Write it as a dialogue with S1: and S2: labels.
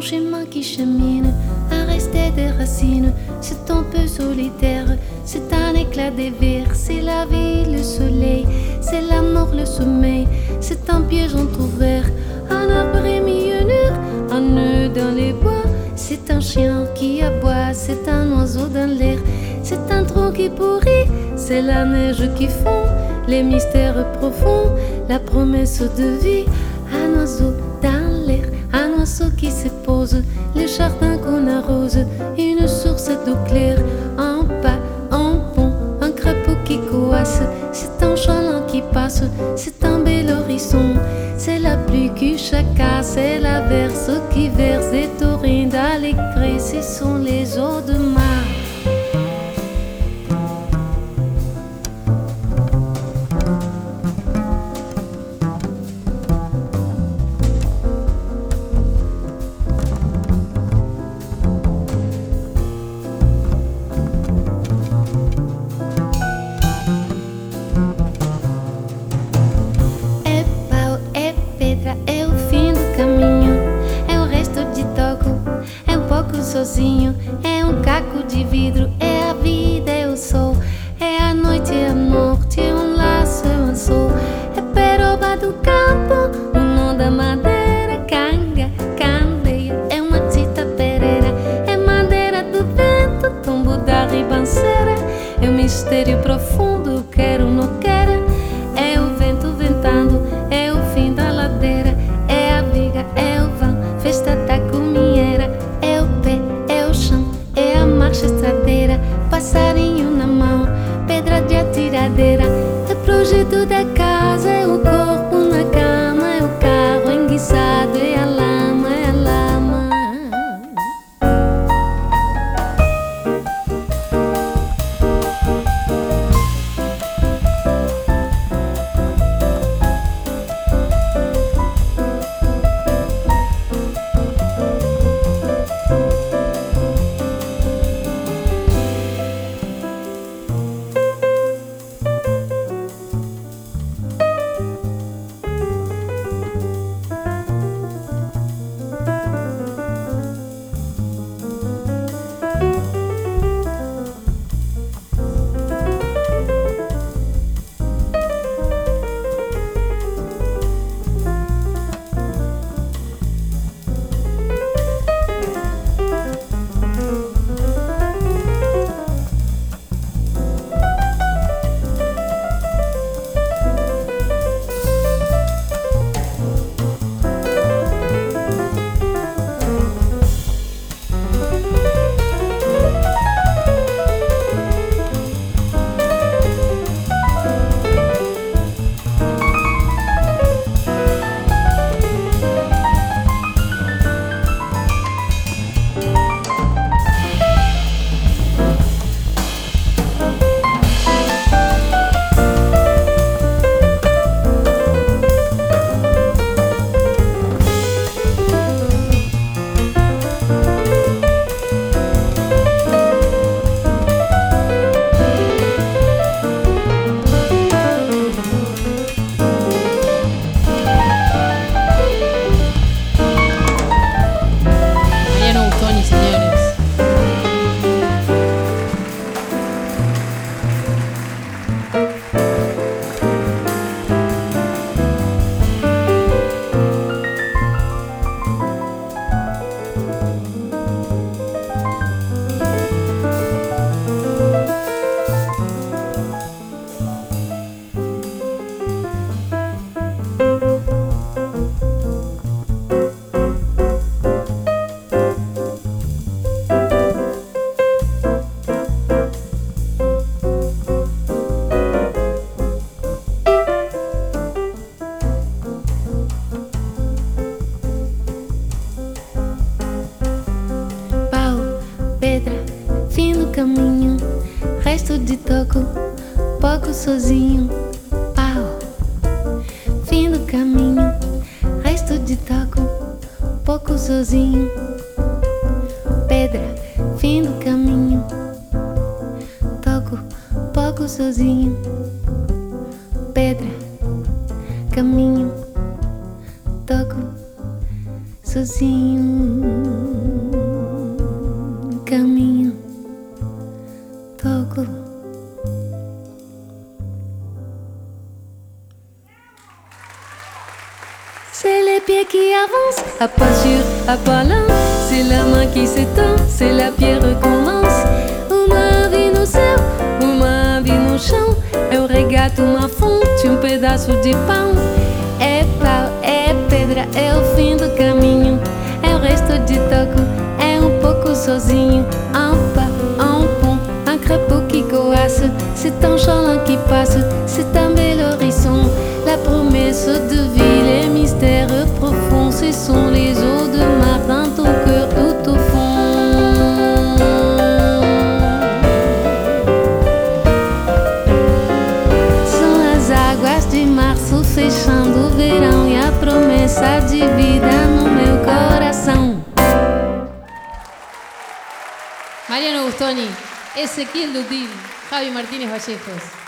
S1: chemin qui chemine à rester des racines. C'est un peu solitaire, c'est un éclat des vers. C'est la vie, le soleil, c'est la mort, le sommeil. C'est un piège entrouvert, un arbre millionnaire, un nœud dans les bois. C'est un chien qui aboie, c'est un oiseau dans l'air. C'est un tronc qui pourrit, c'est la neige qui fond. Les mystères profonds, la promesse de vie. Un oiseau dans l'air, un oiseau qui se pose. Le jardin qu'on arrose, une source d'eau claire. Un pas, un pont, un crapaud qui coasse. C'est un chaland qui passe, c'est un bel horizon. C'est la pluie qui chacasse, c'est la verse qui verse. Des torrents d'allégresse, ce sont les eaux de mar. Sozinho, é um caco de vidro, é a vida, é o sol, é a noite, é a morte, é um laço, é um anzol, é peroba do campo, o nó da madeira, canga, candeia, é uma tita pereira, é madeira do vento, tombo da ribanceira, é um mistério profundo, quero, não quero, é o vento ventando, é o fim da ladeira, é a viga, é o vão, festa da comieira. Estradeira, passarinho na mão, pedra de atiradeira. É projeto da casa, é o corpo na cama, é o carro enguiçado, é a lama, é a lama. Caminho, resto de toco, pouco sozinho. Pau, fim do caminho, resto de toco, pouco sozinho. Pedra, fim do caminho, toco, pouco sozinho. Pedra, caminho, toco, sozinho. à pas sûr, à pas lent. C'est la main qui s'étend, c'est la pierre qu'on lance. Uma vie no céu, uma vie no chão. Eu regato uma fonte, um pedaço de pão. É pau, é pedra, é o fim do caminho. É o resto de toco, é um pouco sozinho. Un pas, un pont, un crapaud qui coasse. C'est un chaland qui passe, c'est un bel horizon. La promesse de vie, les mystères profonds. Ce sont les eaux de mar dans ton cœur tout au fond. São as águas de março fechando o verão e a promessa de vida no meu coração.
S2: Mariano Gustoni, Ezequiel Dutil, Javi Martínez Vallejos.